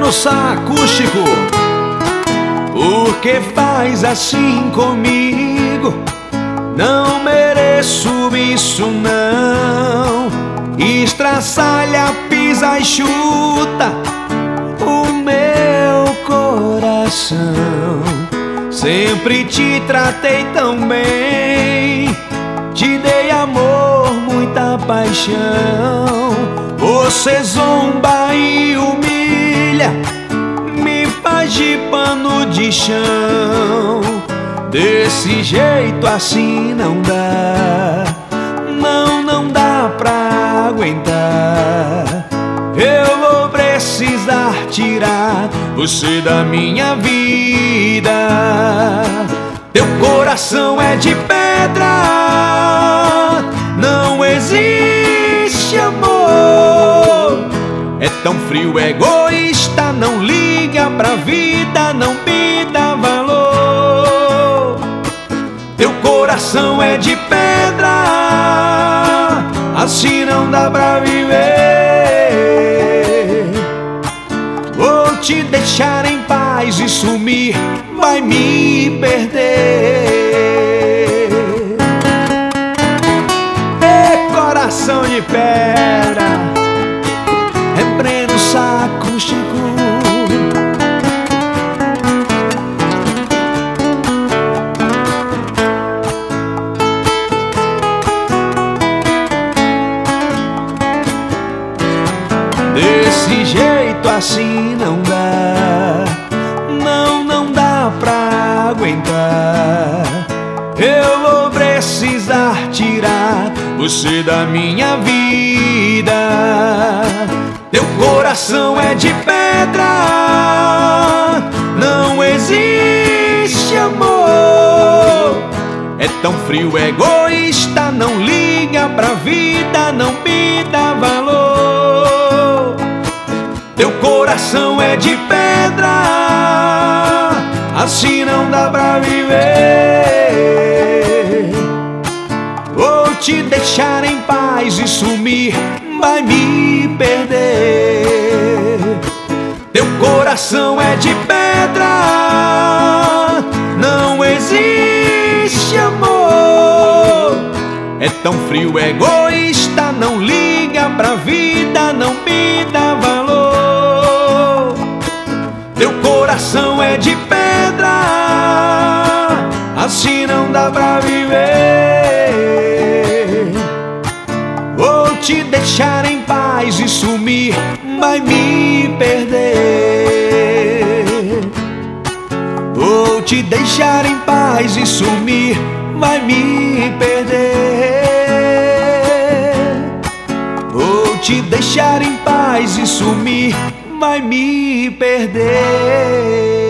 Breno Acústico. Por que faz assim comigo? Não mereço isso não. Estraçalha, pisa e chuta o meu coração. Sempre te tratei tão bem, te dei amor, muita paixão. Você zomba e humilha, me faz de pano de chão. Desse jeito assim não dá, não dá pra aguentar. Eu vou precisar tirar você da minha vida. Teu coração é de pedra, não existe amor. É tão frio, egoísta, não liga pra vida, não me dá valor. Teu coração é de pedra, assim não dá pra viver. Vou te deixar em paz e sumir, vai me perder. É coração de pedra, é Breno Acústico. Desse jeito assim não dá, não dá pra aguentar. Eu vou precisar tirar você da minha vida. Teu coração é de pedra, não existe amor. É tão frio, egoísta, não liga pra vida, não me dá valor. Teu coração é de pedra, assim não dá pra viver. Vou te deixar em paz e sumir, vai me perder. Teu coração é de pedra, não existe amor. É tão frio, egoísta, não liga pra vida, não me dá valor. Teu coração é de pedra, assim não dá pra viver. Vou te deixar em paz e sumir, vai me perder. Vou te deixar em paz e sumir, vai me perder. Vou te deixar em paz e sumir, vai me perder.